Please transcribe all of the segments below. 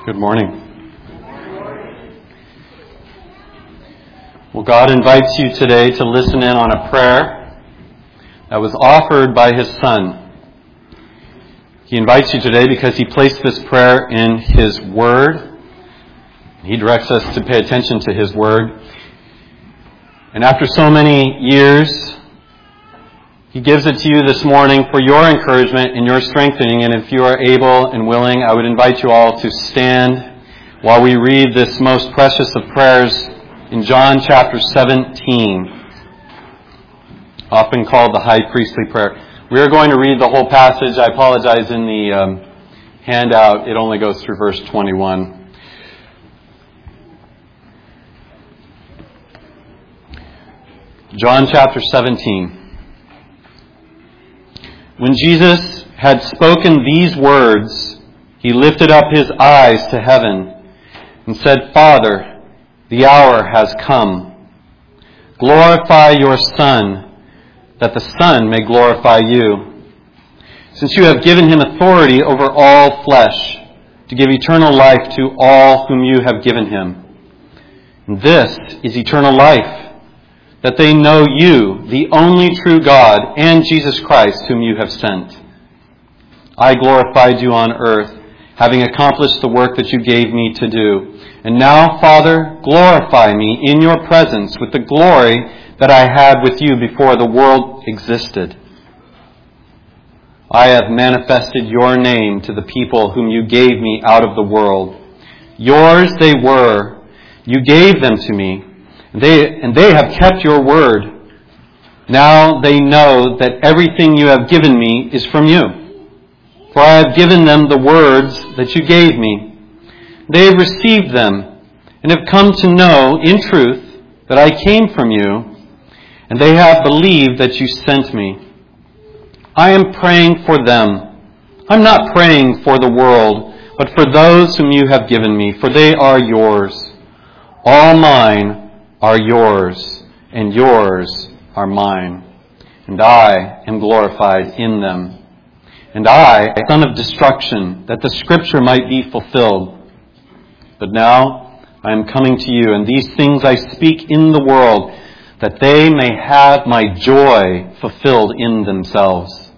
Good morning. Well, God invites you today to listen in on a prayer that was offered by His Son. He invites you today because He placed this prayer in His Word. He directs us to pay attention to His Word. And after so many years, He gives it to you this morning for your encouragement and your strengthening. And if you are able and willing, I would invite you all to stand while we read this most precious of prayers in John chapter 17, often called the High Priestly Prayer. We are going to read the whole passage. I apologize, in the handout, it only goes through verse 21. John chapter 17. When Jesus had spoken these words, He lifted up His eyes to heaven and said, "Father, the hour has come. Glorify your Son, that the Son may glorify you. Since you have given Him authority over all flesh, to give eternal life to all whom you have given Him. And this is eternal life, that they know you, the only true God, and Jesus Christ, whom you have sent. I glorified you on earth, having accomplished the work that you gave me to do. And now, Father, glorify me in your presence with the glory that I had with you before the world existed. I have manifested your name to the people whom you gave me out of the world. Yours they were. You gave them to me. And they have kept your word. Now they know that everything you have given me is from you. For I have given them the words that you gave me. They have received them and have come to know in truth that I came from you, and they have believed that you sent me. I am praying for them. I'm not praying for the world, but for those whom you have given me, for they are yours. All mine are yours, and yours are mine, and I am glorified in them. And I, son of destruction, that the Scripture might be fulfilled. But now I am coming to you, and these things I speak in the world, that they may have my joy fulfilled in themselves.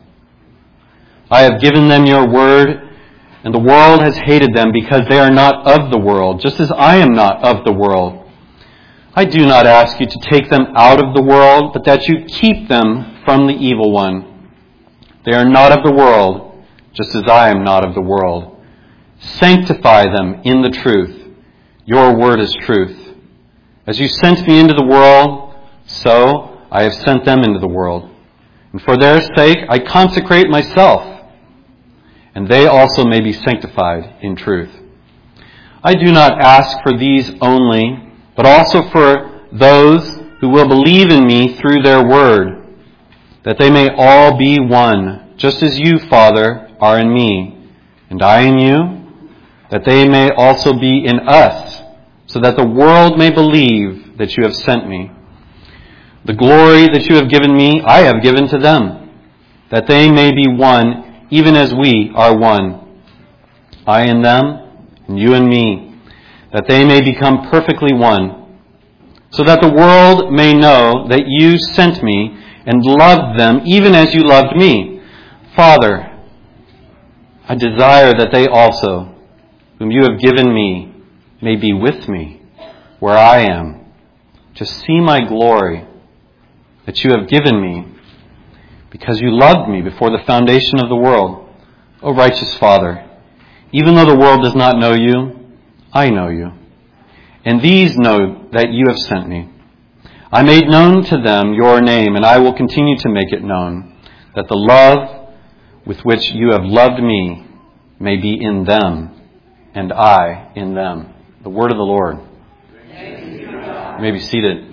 I have given them your word, and the world has hated them because they are not of the world, just as I am not of the world. I do not ask you to take them out of the world, but that you keep them from the evil one. They are not of the world, just as I am not of the world. Sanctify them in the truth. Your word is truth. As you sent me into the world, so I have sent them into the world. And for their sake I consecrate myself, and they also may be sanctified in truth. I do not ask for these only, but also for those who will believe in me through their word, that they may all be one, just as you, Father, are in me, and I in you, that they may also be in us, so that the world may believe that you have sent me. The glory that you have given me, I have given to them, that they may be one, even as we are one. I in them, and you in me, that they may become perfectly one, so that the world may know that you sent me and loved them even as you loved me. Father, I desire that they also, whom you have given me, may be with me where I am, to see my glory that you have given me, because you loved me before the foundation of the world. O righteous Father, even though the world does not know you, I know you, and these know that you have sent me. I made known to them your name, and I will continue to make it known, that the love with which you have loved me may be in them, and I in them. The word of the Lord. You may be seated.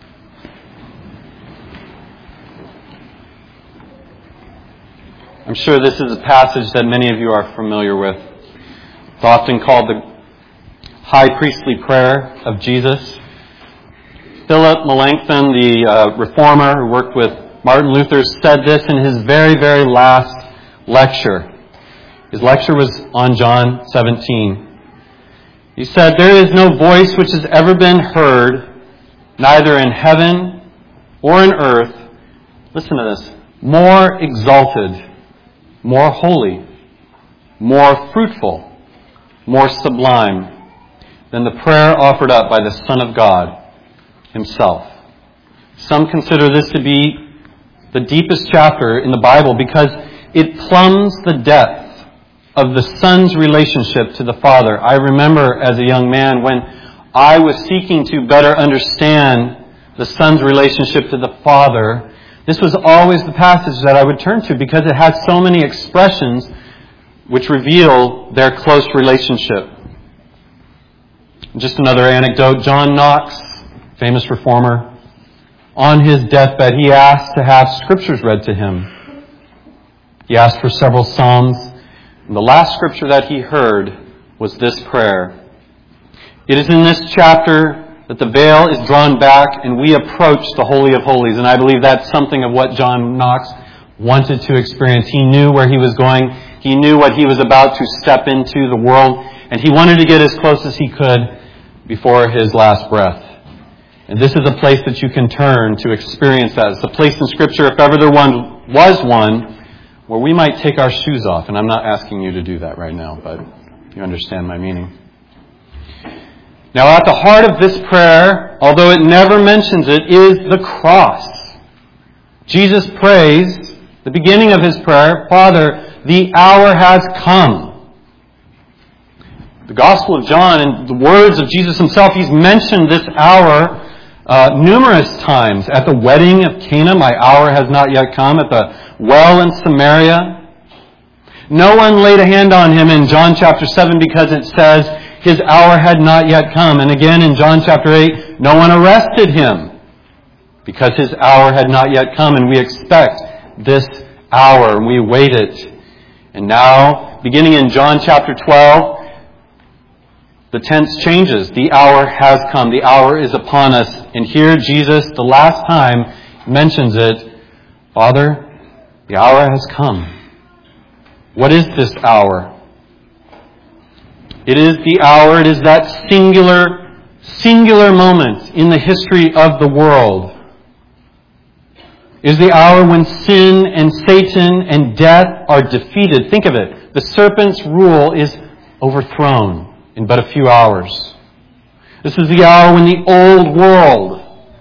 I'm sure this is a passage that many of you are familiar with. It's often called the High Priestly Prayer of Jesus. Philip Melanchthon, the reformer who worked with Martin Luther, said this in his very, very last lecture. His lecture was on John 17. He said, "There is no voice which has ever been heard, neither in heaven or in earth," listen to this, "more exalted, more holy, more fruitful, more sublime than the prayer offered up by the Son of God Himself." Some consider this to be the deepest chapter in the Bible because it plumbs the depth of the Son's relationship to the Father. I remember as a young man when I was seeking to better understand the Son's relationship to the Father, this was always the passage that I would turn to because it has so many expressions which reveal their close relationship. Just another anecdote, John Knox, famous reformer, on his deathbed, he asked to have scriptures read to him. He asked for several psalms. And the last scripture that he heard was this prayer. It is in this chapter that the veil is drawn back and we approach the Holy of Holies. And I believe that's something of what John Knox wanted to experience. He knew where he was going. He knew what he was about to step into the world. And he wanted to get as close as he could before his last breath. And this is a place that you can turn to experience that. It's a place in Scripture, if ever there was one, where we might take our shoes off. And I'm not asking you to do that right now, but you understand my meaning. Now, at the heart of this prayer, although it never mentions it, is the cross. Jesus prays, the beginning of his prayer, "Father, the hour has come." The Gospel of John and the words of Jesus himself, he's mentioned this hour numerous times. At the wedding of Cana, "My hour has not yet come." At the well in Samaria. No one laid a hand on him in John chapter 7 because it says his hour had not yet come. And again in John chapter 8, no one arrested him because his hour had not yet come. And we expect this hour and we await it. And now, beginning in John chapter 12, the tense changes. The hour has come. The hour is upon us. And here Jesus, the last time, mentions it. "Father, the hour has come." What is this hour? It is the hour, it is that singular moment in the history of the world. It is the hour when sin and Satan and death are defeated. Think of it. The serpent's rule is overthrown in but a few hours. This is the hour when the old world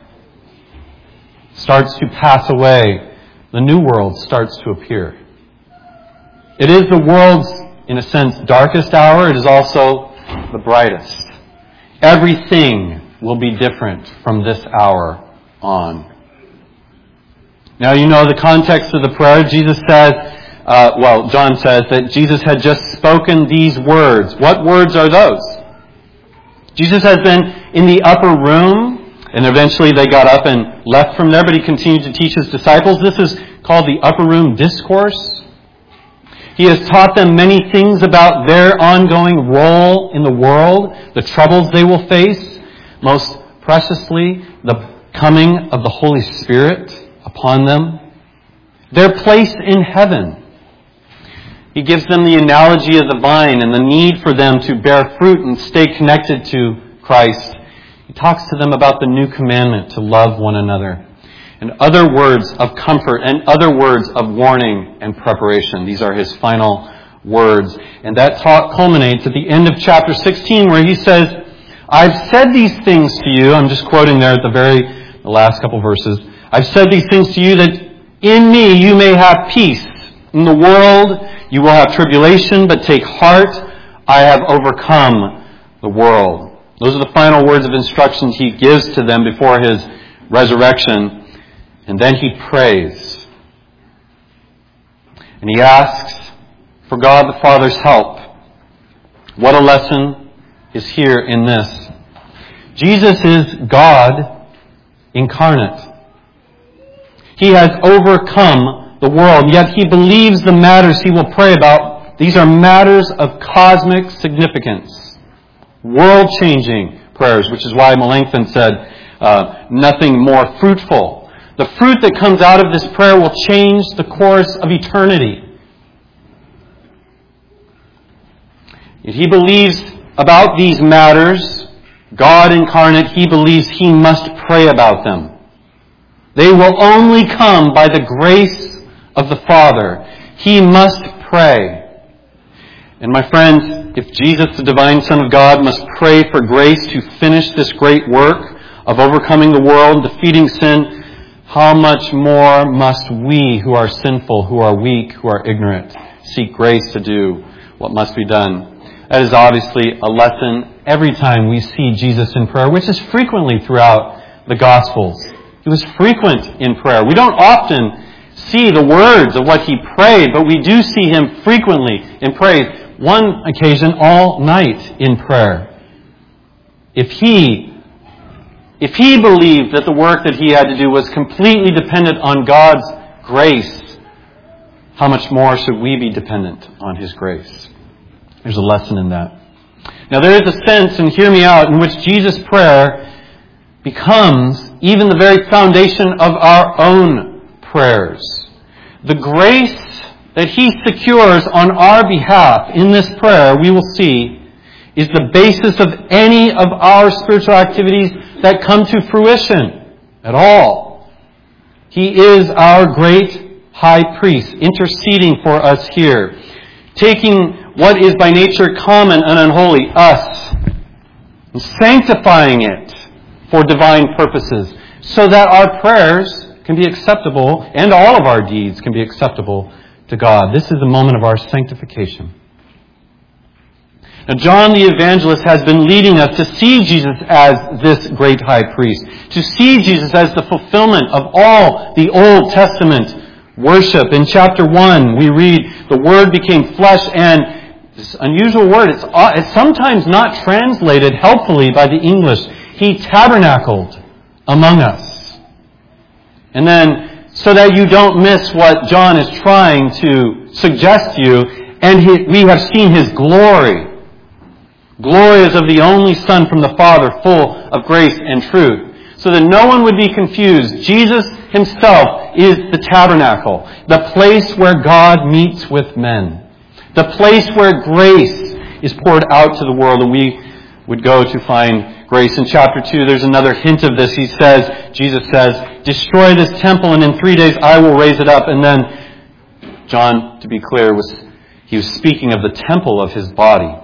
starts to pass away. The new world starts to appear. It is the world's, in a sense, darkest hour. It is also the brightest. Everything will be different from this hour on. Now you know the context of the prayer. Jesus says, John says that Jesus had just spoken these words. What words are those? Jesus has been in the upper room, and eventually they got up and left from there, but he continued to teach his disciples. This is called the upper room discourse. He has taught them many things about their ongoing role in the world, the troubles they will face, most preciously, the coming of the Holy Spirit upon them, their place in heaven. He gives them the analogy of the vine and the need for them to bear fruit and stay connected to Christ. He talks to them about the new commandment to love one another and other words of comfort and other words of warning and preparation. These are his final words. And that talk culminates at the end of chapter 16 where he says, "I've said these things to you." I'm just quoting there at the last couple verses. "I've said these things to you that in me you may have peace. In the world you will have tribulation, but take heart, I have overcome the world." Those are the final words of instruction he gives to them before his resurrection. And then he prays. And he asks for God the Father's help. What a lesson is here in this. Jesus is God incarnate. He has overcome the world, yet he believes the matters he will pray about. These are matters of cosmic significance. World-changing prayers, which is why Melanchthon said, nothing more fruitful. The fruit that comes out of this prayer will change the course of eternity. He believes about these matters, God incarnate, He believes He must pray about them. They will only come by the grace of the Father. He must pray. And my friends, if Jesus, the divine Son of God, must pray for grace to finish this great work of overcoming the world, defeating sin, how much more must we, who are sinful, who are weak, who are ignorant, seek grace to do what must be done? That is obviously a lesson every time we see Jesus in prayer, which is frequently throughout the Gospels. He was frequent in prayer. We don't often see the words of what He prayed, but we do see Him frequently in prayer. One occasion, all night in prayer. If He believed that the work that He had to do was completely dependent on God's grace, how much more should we be dependent on His grace? There's a lesson in that. Now there is a sense, and hear me out, in which Jesus' prayer becomes even the very foundation of our own prayers. The grace that He secures on our behalf in this prayer, we will see, is the basis of any of our spiritual activities that come to fruition at all. He is our great high priest, interceding for us here, taking what is by nature common and unholy, us, and sanctifying it for divine purposes, so that our prayers can be acceptable, and all of our deeds can be acceptable to God. This is the moment of our sanctification. Now, John the Evangelist has been leading us to see Jesus as this great high priest, to see Jesus as the fulfillment of all the Old Testament worship. In chapter 1, we read, the Word became flesh, and this unusual word, it's sometimes not translated helpfully by the English. He tabernacled among us. And then, so that you don't miss what John is trying to suggest to you, and we have seen His glory. Glory is of the only Son from the Father, full of grace and truth. So that no one would be confused. Jesus Himself is the tabernacle, the place where God meets with men, the place where grace is poured out to the world, and we would go to find grace. In chapter 2, there's another hint of this. Jesus says, destroy this temple, and in 3 days I will raise it up. And then John, to be clear, he was speaking of the temple of His body.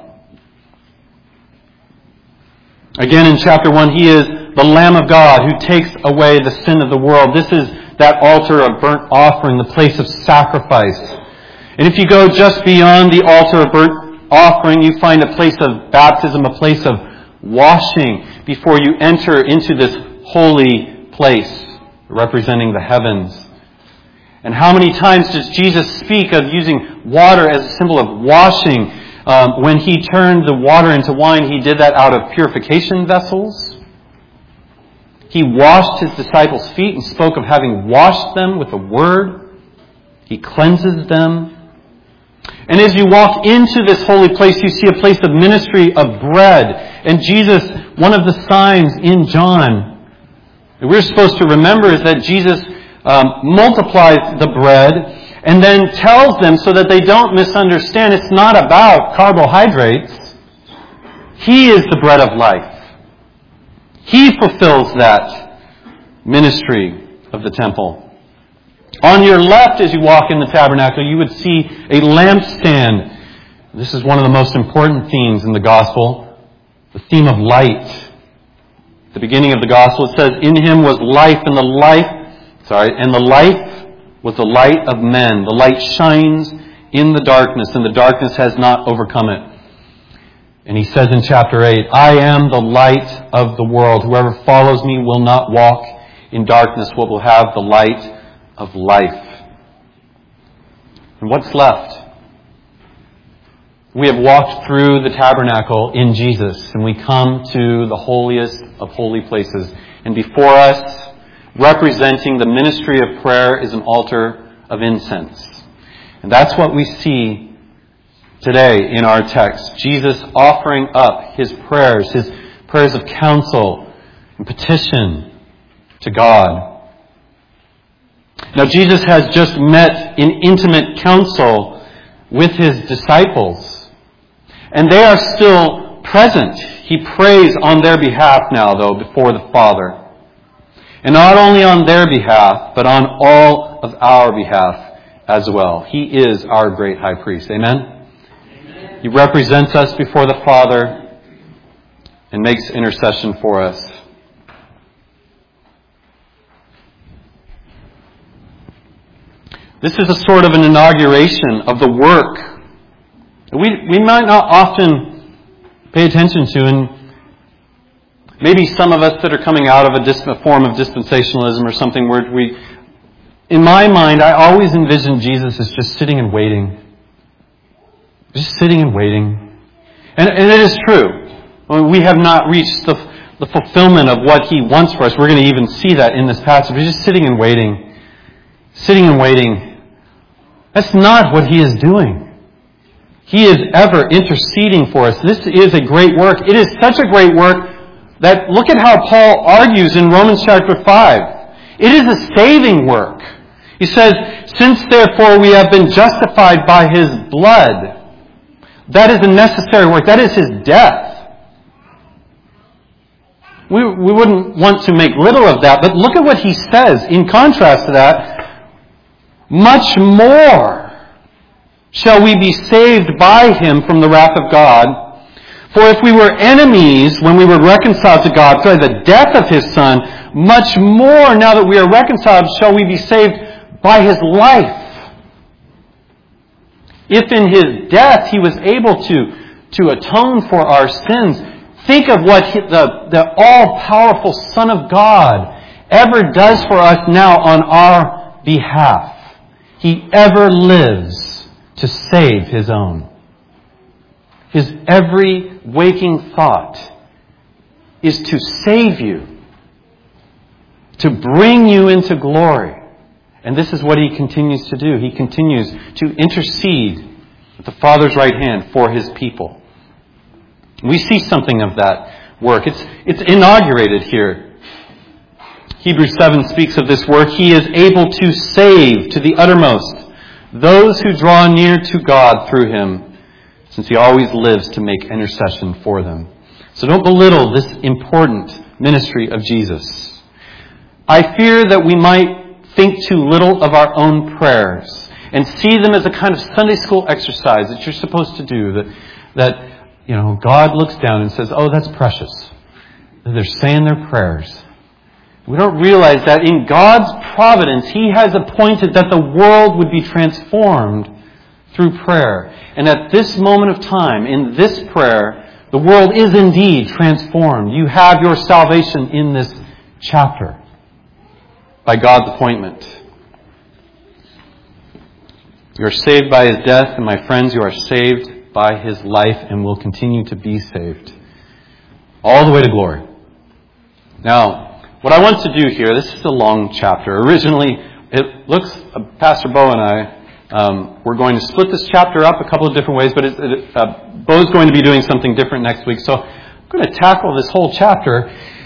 Again, in chapter 1, He is the Lamb of God who takes away the sin of the world. This is that altar of burnt offering, the place of sacrifice. And if you go just beyond the altar of burnt offering, you find a place of baptism, a place of washing before you enter into this holy place representing the heavens. And how many times does Jesus speak of using water as a symbol of washing? When He turned the water into wine, He did that out of purification vessels. He washed His disciples' feet and spoke of having washed them with the Word. He cleanses them. And as you walk into this holy place, you see a place of ministry of bread. And Jesus, one of the signs in John that we're supposed to remember is that Jesus multiplies the bread and then tells them, so that they don't misunderstand, it's not about carbohydrates. He is the bread of life. He fulfills that ministry of the temple. On your left, as you walk in the tabernacle, you would see a lampstand. This is one of the most important themes in the gospel, the theme of light. At the beginning of the gospel, it says, in Him was life, and the life was the light of men. The light shines in the darkness, and the darkness has not overcome it. And He says in chapter 8, I am the light of the world. Whoever follows me will not walk in darkness, but will have the light of life. And what's left? We have walked through the tabernacle in Jesus, and we come to the holiest of holy places. And before us, representing the ministry of prayer, is an altar of incense. And that's what we see today in our text. Jesus offering up His prayers of counsel and petition to God. Now, Jesus has just met in intimate counsel with His disciples. And they are still present. He prays on their behalf now, though, before the Father. And not only on their behalf, but on all of our behalf as well. He is our great high priest. Amen? He represents us before the Father and makes intercession for us. This is a sort of an inauguration of the work we might not often pay attention to, and maybe some of us that are coming out of a form of dispensationalism or something where in my mind, I always envision Jesus as just sitting and waiting. Just sitting and waiting. And it is true. We have not reached the fulfillment of what He wants for us. We're going to even see that in this passage. He's just sitting and waiting. Sitting and waiting. That's not what He is doing. He is ever interceding for us. This is a great work. It is such a great work that look at how Paul argues in Romans chapter 5. It is a saving work. He says, since therefore we have been justified by His blood, that is a necessary work. That is His death. We wouldn't want to make little of that, but look at what he says in contrast to that. Much more shall we be saved by Him from the wrath of God. For if we were enemies when we were reconciled to God through the death of His Son, much more now that we are reconciled shall we be saved by His life. If in His death He was able to atone for our sins, think of what the all-powerful Son of God ever does for us now on our behalf. He ever lives to save His own. His every waking thought is to save you, to bring you into glory. And this is what He continues to do. He continues to intercede at the Father's right hand for His people. We see something of that work. It's inaugurated here. Hebrews 7 speaks of this work. He is able to save to the uttermost those who draw near to God through Him, since He always lives to make intercession for them. So don't belittle this important ministry of Jesus. I fear that we might think too little of our own prayers and see them as a kind of Sunday school exercise that you're supposed to do, that God looks down and says, oh, that's precious. They're saying their prayers. We don't realize that in God's providence, He has appointed that the world would be transformed through prayer. And at this moment of time, in this prayer, the world is indeed transformed. You have your salvation in this chapter by God's appointment. You are saved by His death, and my friends, you are saved by His life and will continue to be saved all the way to glory. Now, what I want to do here, this is a long chapter. Originally, it looks, Pastor Bo and I, we're going to split this chapter up a couple of different ways, but Bo's going to be doing something different next week. So I'm going to tackle this whole chapter.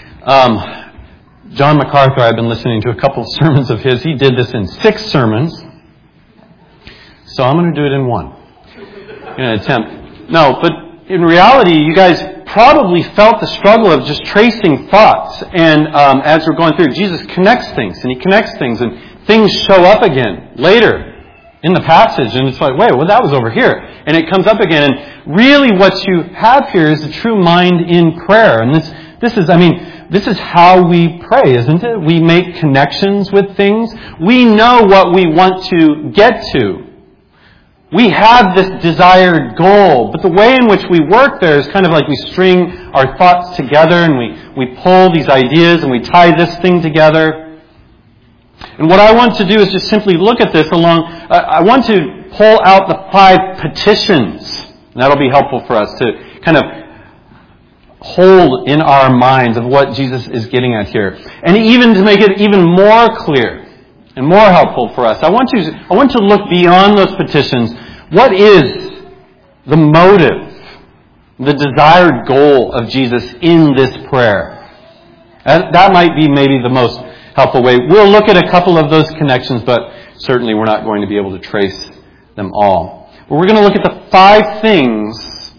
John MacArthur, I've been listening to a couple of sermons of his. He did this in 6 sermons. So I'm going to do it in 1. In an attempt. No, but in reality, you guys probably felt the struggle of just tracing thoughts. And as we're going through, Jesus connects things, and He connects things, and things show up again later in the passage. And it's like, wait, well, that was over here. And it comes up again. And really what you have here is a true mind in prayer. And this is how we pray, isn't it? We make connections with things. We know what we want to get to. We have this desired goal, but the way in which we work there is kind of like we string our thoughts together and we pull these ideas and we tie this thing together. And what I want to do is just simply look at this I want to pull out the 5 petitions. And that'll be helpful for us to kind of hold in our minds of what Jesus is getting at here. And even to make it even more clear and more helpful for us, I want to look beyond those petitions. What is the motive, the desired goal of Jesus in this prayer? That might be maybe the most helpful way. We'll look at a couple of those connections, but certainly we're not going to be able to trace them all. But we're going to look at the 5 things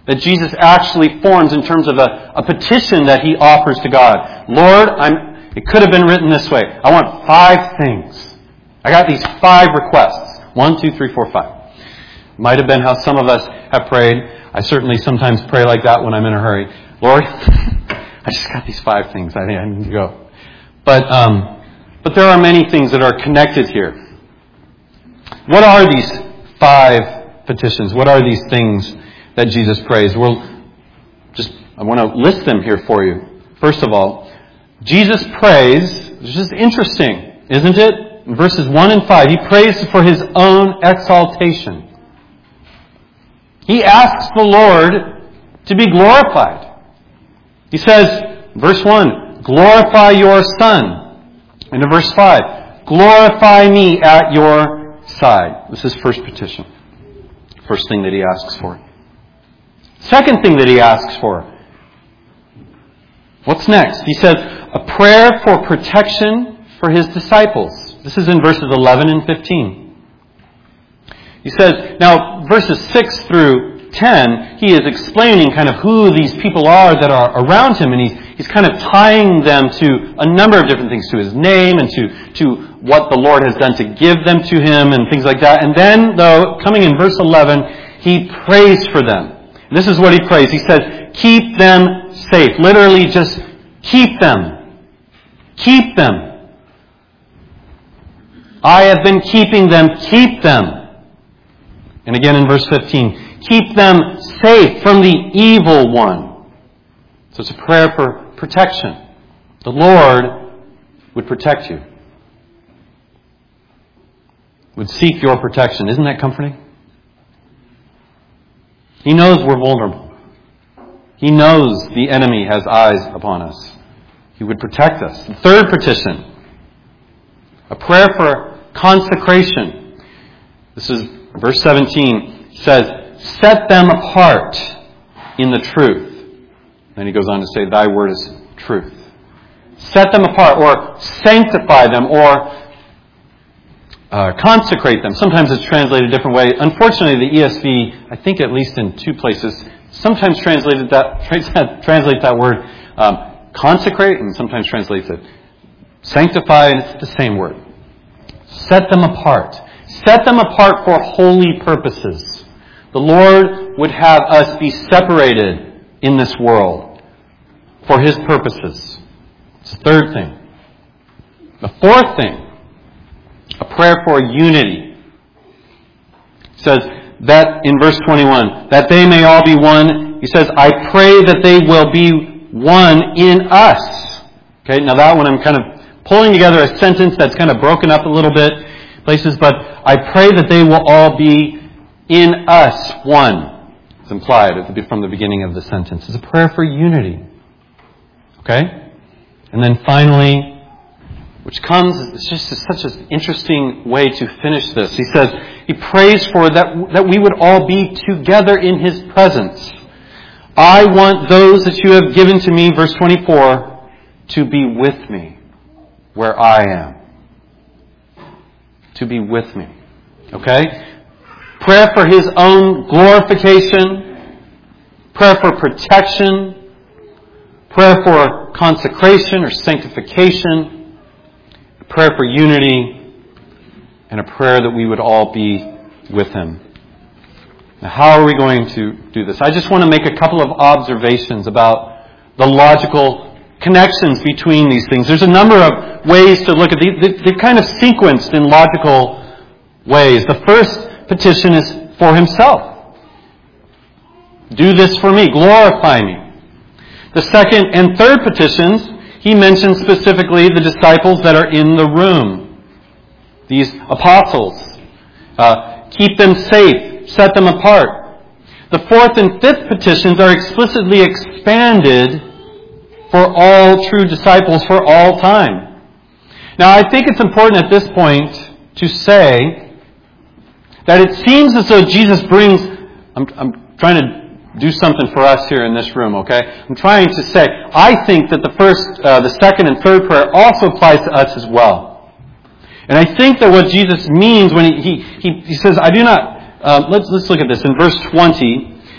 that Jesus actually forms in terms of a petition that he offers to God. Lord, it could have been written this way. I want 5 things. I got these 5 requests. 1, 2, 3, 4, 5. Might have been how some of us have prayed. I certainly sometimes pray like that when I'm in a hurry. Lord, I just got these 5 things. I think I need to go. But there are many things that are connected here. What are these 5 petitions? What are these things that Jesus prays? Well, I want to list them here for you. First of all, Jesus prays, it's just interesting, isn't it? In verses 1 and 5, he prays for his own exaltation. He asks the Lord to be glorified. He says, verse 1, glorify your Son. And in verse 5, glorify me at your side. This is first petition. First thing that he asks for. Second thing that he asks for. What's next? He says, a prayer for protection for his disciples. This is in verses 11 and 15. He says, now verses 6 through 10, he is explaining kind of who these people are that are around him, and he's kind of tying them to a number of different things, to his name and to what the Lord has done to give them to him and things like that. And then, though, coming in verse 11, he prays for them. This is what he prays. He says, keep them safe. Literally just keep them. Keep them. I have been keeping them. Keep them. And again in verse 15, keep them safe from the evil one. So it's a prayer for protection. The Lord would protect you. Would seek your protection. Isn't that comforting? He knows we're vulnerable. He knows the enemy has eyes upon us. He would protect us. The third petition, a prayer for consecration. This is verse 17, says, set them apart in the truth. Then he goes on to say, thy word is truth. Set them apart, or sanctify them, or consecrate them. Sometimes it's translated a different way. Unfortunately, the ESV, I think at least in 2 places, sometimes translates that word consecrate, and sometimes translates it sanctify, and it's the same word. Set them apart. Set them apart for holy purposes. The Lord would have us be separated in this world for his purposes. It's the third thing. The fourth thing, a prayer for unity. It says that in verse 21, that they may all be one. He says, I pray that they will be one in us. Okay, now that one I'm kind of pulling together a sentence that's kind of broken up a little bit places, but I pray that they will all be in us one. It's implied from the beginning of the sentence. It's a prayer for unity. Okay? And then finally, which comes, it's just such an interesting way to finish this. He says, he prays for that we would all be together in his presence. I want those that you have given to me, verse 24, to be with me where I am. To be with me. Okay? Prayer for his own glorification. Prayer for protection. Prayer for consecration or sanctification. Prayer for unity, and a prayer that we would all be with him. Now, how are we going to do this? I just want to make a couple of observations about the logical connections between these things. There's a number of ways to look at these. They're kind of sequenced in logical ways. The first petition is for himself. Do this for me. Glorify me. The second and third petitions, he mentions specifically the disciples that are in the room. These apostles. Keep them safe. Set them apart. The fourth and fifth petitions are explicitly expanded for all true disciples for all time. Now, I think it's important at this point to say that it seems as though Jesus brings... I'm trying to do something for us here in this room, okay? I'm trying to say, I think that the second and third prayer also applies to us as well. And I think that what Jesus means when he says, I do not... let's look at this. In verse 20,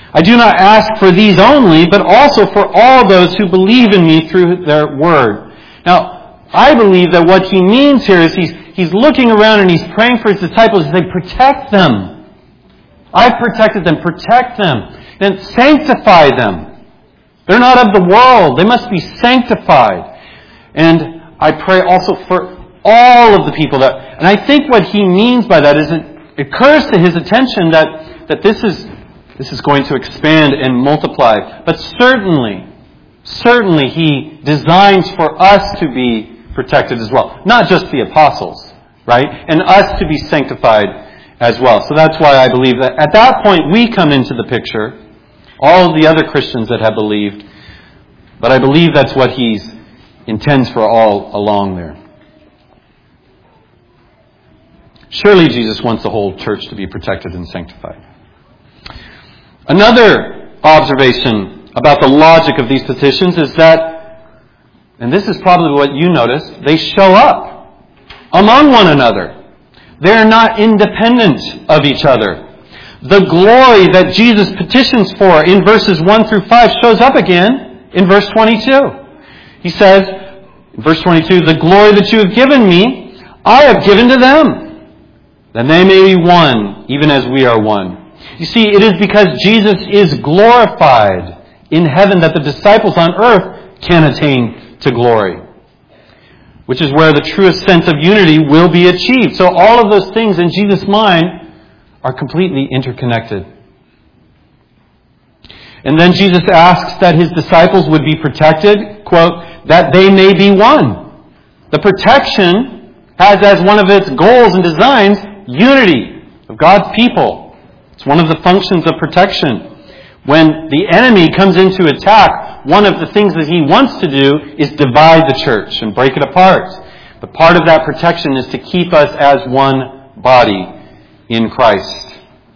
I do not ask for these only, but also for all those who believe in me through their word. Now, I believe that what he means here is he's looking around and he's praying for his disciples to say, protect them. I've protected them. Protect them. Then sanctify them. They're not of the world. They must be sanctified. And I pray also for all of the people and I think what he means by that is it occurs to his attention that this is going to expand and multiply. But certainly he designs for us to be protected as well. Not just the apostles, right? And us to be sanctified as well. So that's why I believe that at that point we come into the picture, all of the other Christians that have believed. But I believe that's what he intends for all along there. Surely Jesus wants the whole church to be protected and sanctified. Another observation about the logic of these petitions is that, and this is probably what you notice, they show up among one another. They're not independent of each other. The glory that Jesus petitions for in verses 1 through 5 shows up again in verse 22. He says, in verse 22, the glory that you have given me, I have given to them, that they may be one, even as we are one. You see, it is because Jesus is glorified in heaven that the disciples on earth can attain to glory, which is where the truest sense of unity will be achieved. So all of those things in Jesus' mind are completely interconnected. And then Jesus asks that his disciples would be protected, quote, that they may be one. The protection has as one of its goals and designs unity of God's people. It's one of the functions of protection. When the enemy comes into attack, one of the things that he wants to do is divide the church and break it apart. But part of that protection is to keep us as one body in Christ.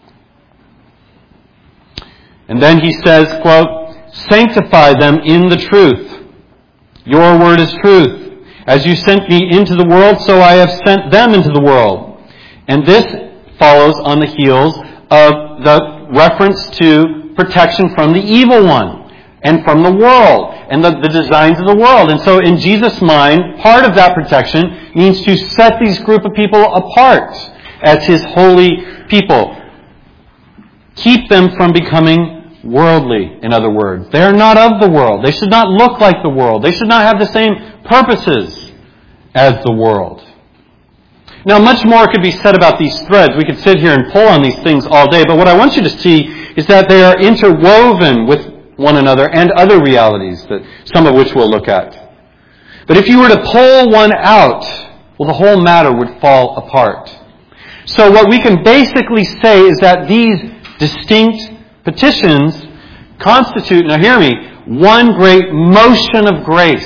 And then he says, quote, sanctify them in the truth. Your word is truth. As you sent me into the world, so I have sent them into the world. And this follows on the heels of the reference to protection from the evil one and from the world and the designs of the world. And so in Jesus' mind, part of that protection means to set these group of people apart as his holy people. Keep them from becoming worldly, in other words. They are not of the world. They should not look like the world. They should not have the same purposes as the world. Now, much more could be said about these threads. We could sit here and pull on these things all day, but what I want you to see is that they are interwoven with one another and other realities, that some of which we'll look at. But if you were to pull one out, well, the whole matter would fall apart. So what we can basically say is that these distinct petitions constitute, now hear me, one great motion of grace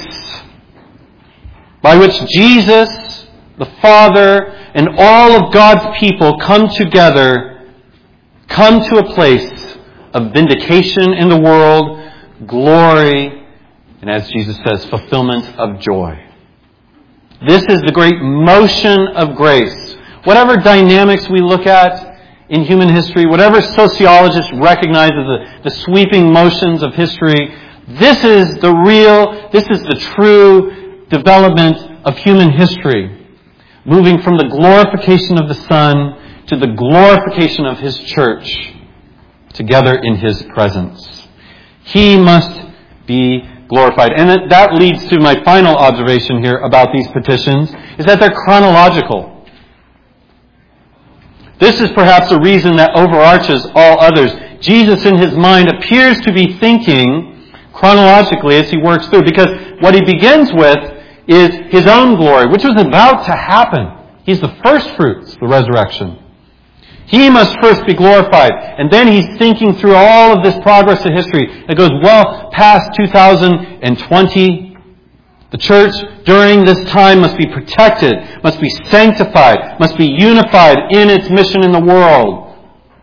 by which Jesus, the Father, and all of God's people come together, come to a place of vindication in the world, glory, and as Jesus says, fulfillment of joy. This is the great motion of grace. Whatever dynamics we look at in human history, whatever sociologists recognize as the sweeping motions of history, this is the true development of human history. Moving from the glorification of the Son to the glorification of His church together in His presence. He must be glorified. And that leads to my final observation here about these petitions, is that they're chronological. This is perhaps a reason that overarches all others. Jesus in His mind appears to be thinking chronologically as He works through, because what He begins with is His own glory, which was about to happen. He's the first fruits, the resurrection. He must first be glorified. And then He's thinking through all of this progress in history that goes well past 2020. The church during this time must be protected, must be sanctified, must be unified in its mission in the world.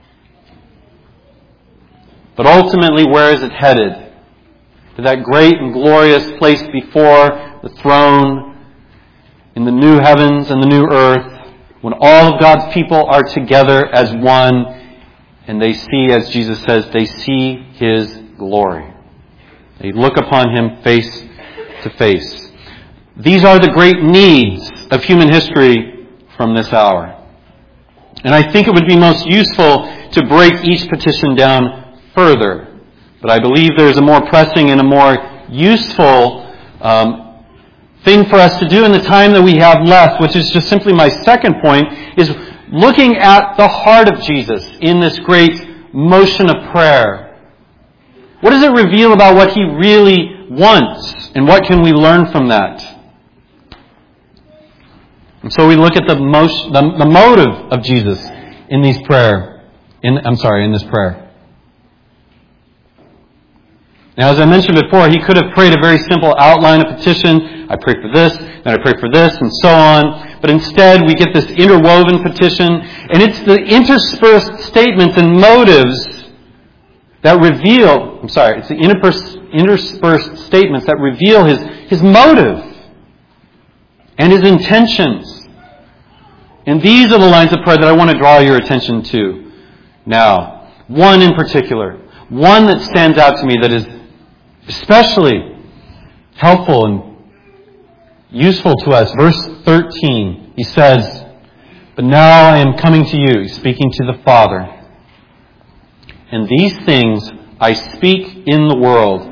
But ultimately, where is it headed? To that great and glorious place before the throne in the new heavens and the new earth, when all of God's people are together as one And they see, as Jesus says, they see His glory. They look upon Him face to face. These are the great needs of human history from this hour. And I think it would be most useful to break each petition down further. But I believe there's a more pressing and a more useful thing for us to do in the time that we have left, which is just simply my second point, is looking at the heart of Jesus in this great motion of prayer. What does it reveal about what He really wants? And what can we learn from that? And so we look at the motive of Jesus in this prayer. In this prayer. Now, as I mentioned before, He could have prayed a very simple outline of petition. I pray for this, then I pray for this, and so on. But instead, we get this interwoven petition, and it's the interspersed statements and motives that reveal, it's the interspersed statements that reveal His motive and His intentions. And these are the lines of prayer that I want to draw your attention to now. One in particular. One that stands out to me that is especially helpful and useful to us. Verse 13, He says, "But now I am coming to you," speaking to the Father, "and these things I speak in the world,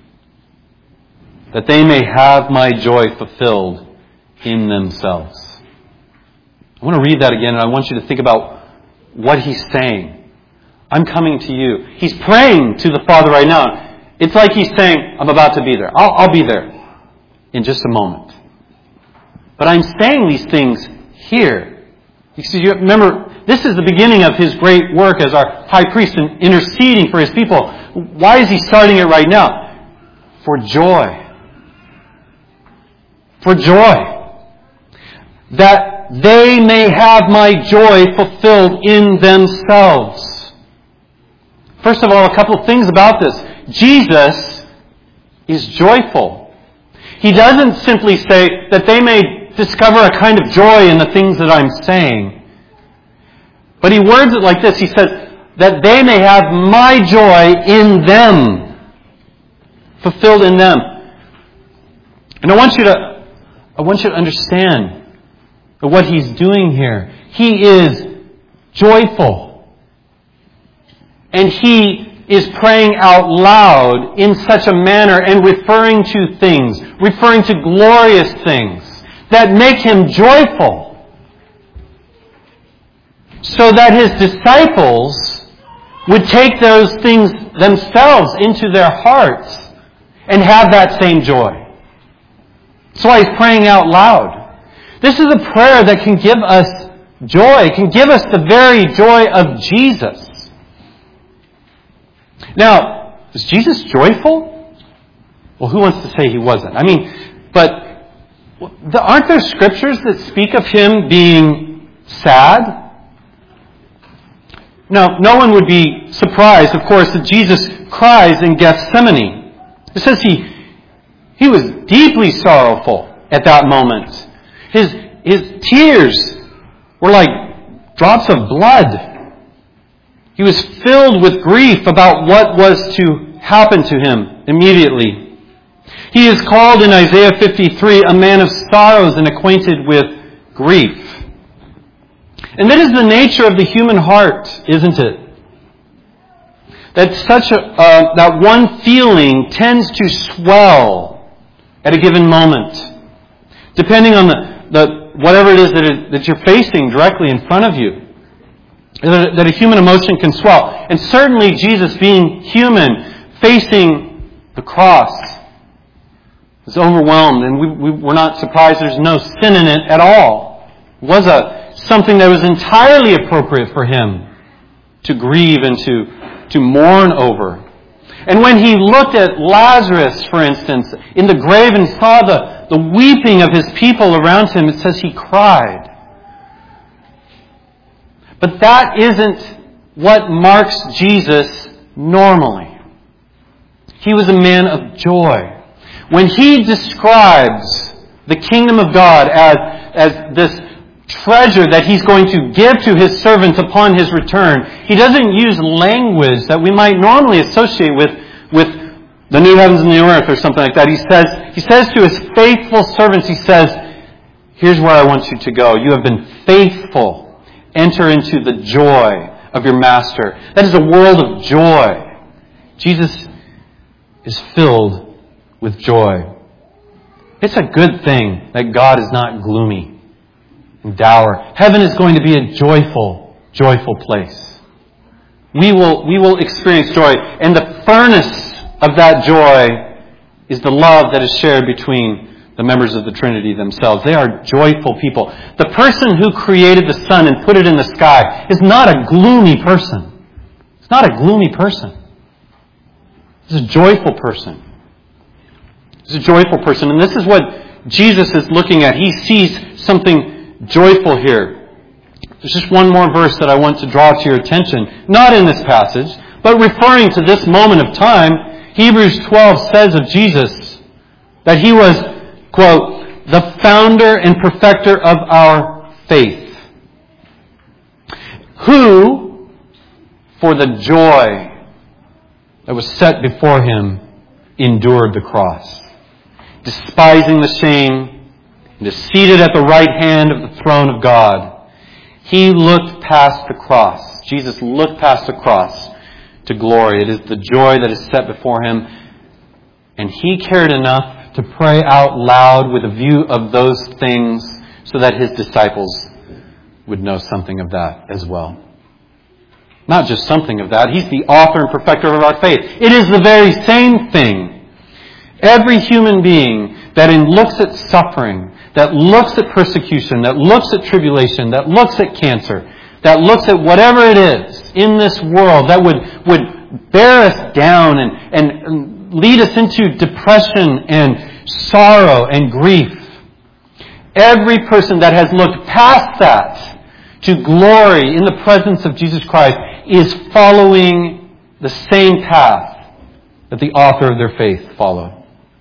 that they may have my joy fulfilled in themselves." I want to read that again, and I want you to think about what He's saying. I'm coming to you. He's praying to the Father right now. It's like He's saying, I'm about to be there. I'll be there in just a moment. But I'm saying these things here. You remember, this is the beginning of His great work as our high priest in interceding for His people. Why is He starting it right now? For joy. For joy. That they may have my joy fulfilled in themselves. First of all, a couple of things about this. Jesus is joyful. He doesn't simply say that they may discover a kind of joy in the things that I'm saying. But He words it like this. He says, that they may have my joy in them. Fulfilled in them. And I want you to understand what He's doing here. He is joyful. And He is praying out loud in such a manner and referring to things, referring to glorious things that make Him joyful. So that His disciples would take those things themselves into their hearts and have that same joy. That's why He's praying out loud. This is a prayer that can give us joy, can give us the very joy of Jesus. Now, is Jesus joyful? Well, who wants to say He wasn't? But aren't there scriptures that speak of Him being sad? Now, no one would be surprised, of course, that Jesus cries in Gethsemane. It says He was deeply sorrowful at that moment. His tears were like drops of blood. He was filled with grief about what was to happen to Him immediately. He is called in Isaiah 53 a man of sorrows and acquainted with grief. And that is the nature of the human heart, isn't it? That that one feeling tends to swell at a given moment, depending on the whatever it is that you're facing directly in front of you. That a human emotion can swell. And certainly Jesus, being human, facing the cross, was overwhelmed. And we're not surprised there's no sin in it at all. It was something that was entirely appropriate for Him to grieve and to mourn over. And when He looked at Lazarus, for instance, in the grave and saw the weeping of His people around Him, it says He cried. But that isn't what marks Jesus normally. He was a man of joy. When He describes the kingdom of God as this treasure that He's going to give to His servants upon His return. He doesn't use language that we might normally associate with the new heavens and new earth or something like that. He says to His faithful servants, He says, here's where I want you to go. You have been faithful. Enter into the joy of your Master. That is a world of joy. Jesus is filled with joy. It's a good thing that God is not gloomy and dour. Heaven is going to be a joyful, joyful place. We will experience joy. And the furnace of that joy is the love that is shared between the members of the Trinity themselves. They are joyful people. The person who created the sun and put it in the sky is not a gloomy person. It's not a gloomy person. It's a joyful person. It's a joyful person. And this is what Jesus is looking at. He sees something joyful here. There's just one more verse that I want to draw to your attention. Not in this passage, but referring to this moment of time. Hebrews 12 says of Jesus that He was, quote, the founder and perfecter of our faith, who, for the joy that was set before Him, endured the cross, despising the shame, and is seated at the right hand of the throne of God. He looked past the cross. Jesus looked past the cross to glory. It is the joy that is set before Him. And He cared enough to pray out loud with a view of those things so that His disciples would know something of that as well. Not just something of that. He's the author and perfecter of our faith. It is the very same thing. Every human being that looks at suffering, that looks at persecution, that looks at tribulation, that looks at cancer, that looks at whatever it is in this world that would bear us down and lead us into depression and sorrow and grief. Every person that has looked past that to glory in the presence of Jesus Christ is following the same path that the author of their faith followed.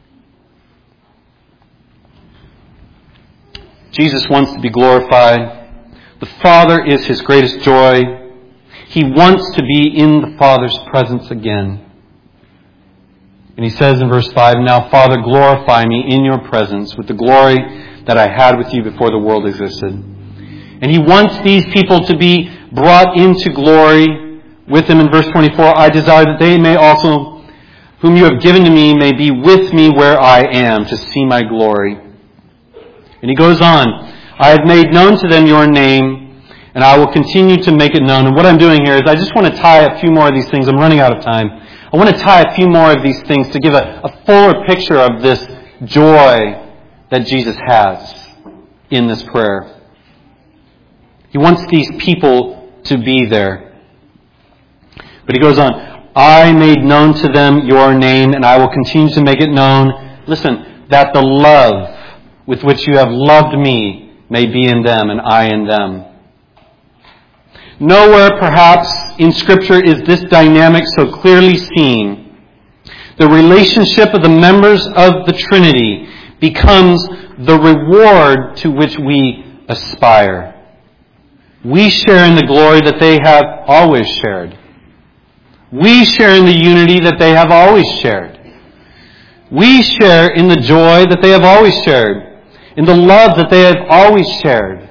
Jesus wants to be glorified. The Father is His greatest joy. He wants to be in the Father's presence again. And He says in verse 5, now, Father, glorify me in your presence with the glory that I had with you before the world existed. And He wants these people to be brought into glory with Him. In verse 24, I desire that they may also, whom you have given to me, may be with me where I am, to see my glory. And He goes on, I have made known to them your name, and I will continue to make it known. And what I'm doing here is I just want to tie a few more of these things. I'm running out of time. I want to tie a few more of these things to give a fuller picture of this joy that Jesus has in this prayer. He wants these people to be there. But He goes on, I made known to them your name, and I will continue to make it known. Listen, that the love with which you have loved me may be in them and I in them. Nowhere, perhaps, in Scripture is this dynamic so clearly seen. The relationship of the members of the Trinity becomes the reward to which we aspire. We share in the glory that they have always shared. We share in the unity that they have always shared. We share in the joy that they have always shared, in the love that they have always shared.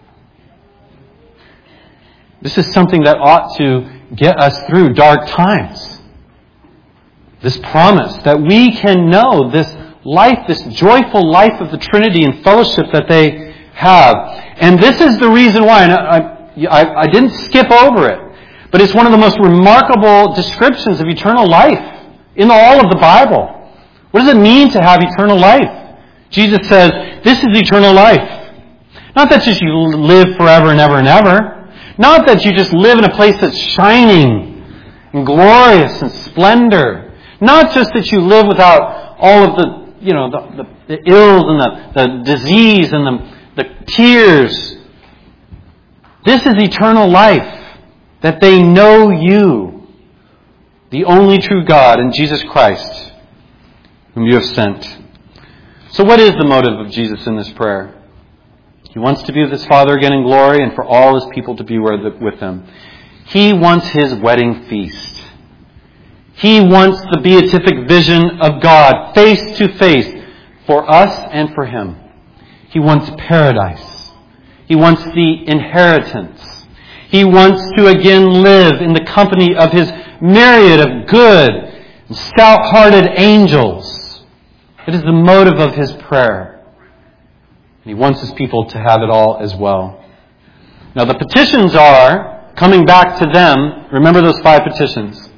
This is something that ought to get us through dark times. This promise that we can know this life, this joyful life of the Trinity and fellowship that they have. And this is the reason why, and I didn't skip over it, but it's one of the most remarkable descriptions of eternal life in all of the Bible. What does it mean to have eternal life? Jesus says, this is eternal life. Not that just you live forever and ever and ever. Not that you just live in a place that's shining and glorious and splendor. Not just that you live without all of the ills and the disease and the tears. This is eternal life, that they know you, the only true God, and Jesus Christ, whom you have sent. So what is the motive of Jesus in this prayer? He wants to be with His Father again in glory and for all His people to be with Him. He wants His wedding feast. He wants the beatific vision of God face to face for us and for Him. He wants paradise. He wants the inheritance. He wants to again live in the company of His myriad of good and stout-hearted angels. It is the motive of His prayer. And He wants His people to have it all as well. Now the petitions are, coming back to them, remember those 5 petitions.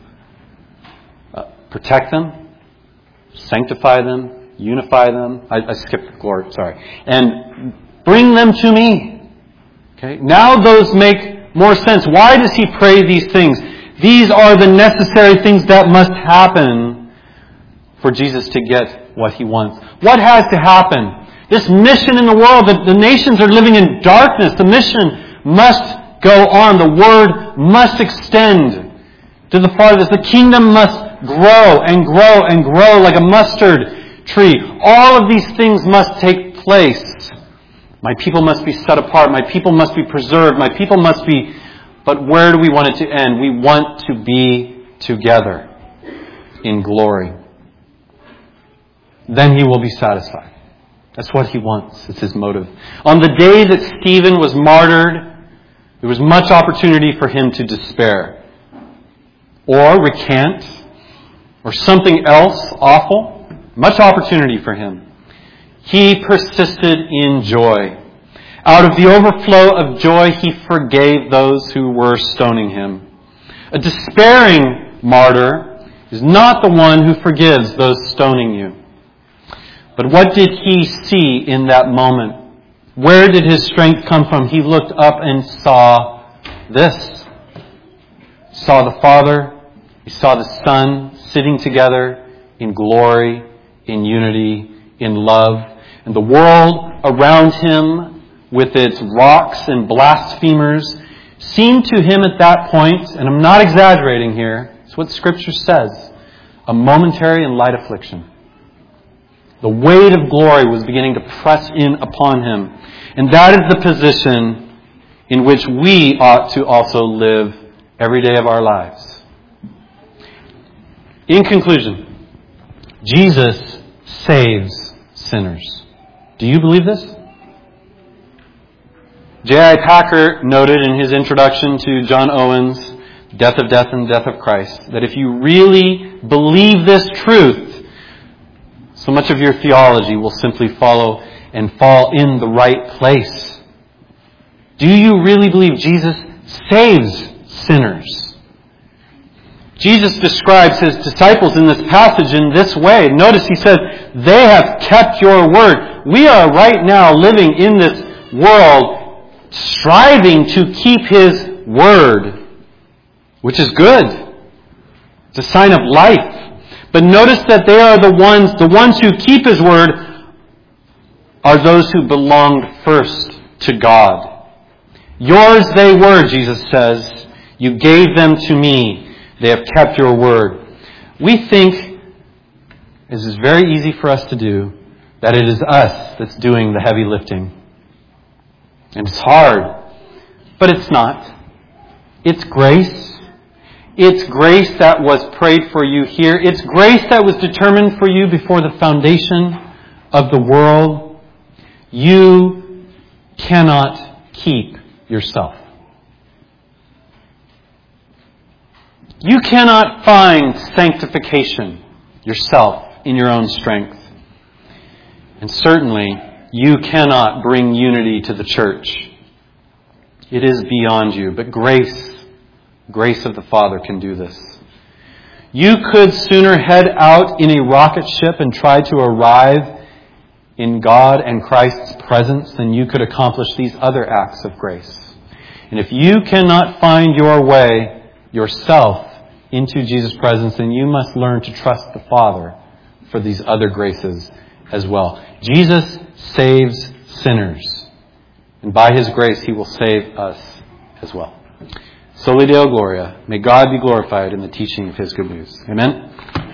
Protect them, sanctify them, unify them. I skipped the glory, sorry. And bring them to me. Okay? Now those make more sense. Why does He pray these things? These are the necessary things that must happen for Jesus to get what He wants. What has to happen? This mission in the world, the nations are living in darkness. The mission must go on. The word must extend to the farthest. The kingdom must grow and grow and grow like a mustard tree. All of these things must take place. My people must be set apart. My people must be preserved. My people must be... But where do we want it to end? We want to be together in glory. Then He will be satisfied. That's what He wants. It's His motive. On the day that Stephen was martyred, there was much opportunity for him to despair or recant or something else awful. Much opportunity for him. He persisted in joy. Out of the overflow of joy, he forgave those who were stoning him. A despairing martyr is not the one who forgives those stoning you. But what did he see in that moment? Where did his strength come from? He looked up and saw this. He saw the Father. He saw the Son sitting together in glory, in unity, in love. And the world around him, with its rocks and blasphemers, seemed to him at that point, and I'm not exaggerating here, it's what Scripture says, a momentary and light affliction. The weight of glory was beginning to press in upon him. And that is the position in which we ought to also live every day of our lives. In conclusion, Jesus saves sinners. Do you believe this? J.I. Packer noted in his introduction to John Owen's Death of Death and Death of Christ that if you really believe this truth, so much of your theology will simply follow and fall in the right place. Do you really believe Jesus saves sinners? Jesus describes His disciples in this passage in this way. Notice He says, they have kept your word. We are right now living in this world striving to keep His word, which is good. It's a sign of life. But notice that they are the ones who keep His word are those who belonged first to God. Yours they were, Jesus says. You gave them to me. They have kept your word. We think, this is very easy for us to do, that it is us that's doing the heavy lifting. And it's hard. But it's not. It's grace. It's grace that was prayed for you here. It's grace that was determined for you before the foundation of the world. You cannot keep yourself. You cannot find sanctification yourself in your own strength. And certainly, you cannot bring unity to the church. It is beyond you. But grace of the Father can do this. You could sooner head out in a rocket ship and try to arrive in God and Christ's presence than you could accomplish these other acts of grace. And if you cannot find your way yourself into Jesus' presence, then you must learn to trust the Father for these other graces as well. Jesus saves sinners. And by His grace, He will save us as well. Soli Deo Gloria. May God be glorified in the teaching of His good news. Amen.